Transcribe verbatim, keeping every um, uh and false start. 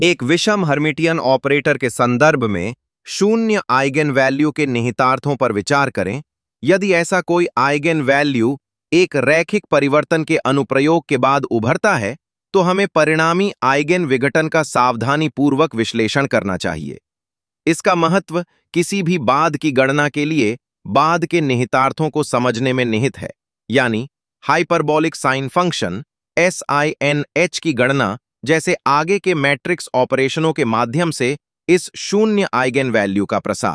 एक विषम Hermitian operator के संदर्भ में शून्य आइगन वैल्यू के निहितार्थों पर विचार करें। यदि ऐसा कोई आइगन वैल्यू एक रैखिक परिवर्तन के अनुप्रयोग के बाद उभरता है, तो हमें परिणामी आइगन विघटन का सावधानीपूर्वक विश्लेषण करना चाहिए। इसका महत्व किसी भी बाद की गणना के लिए बाद के निहितार्थों को समझने में निहित है, यानी hyperbolic sine function S I N H की गणना जैसे आगे के मैट्रिक्स ऑपरेशनों के माध्यम से इस शून्य आइगन वैल्यू का प्रसार।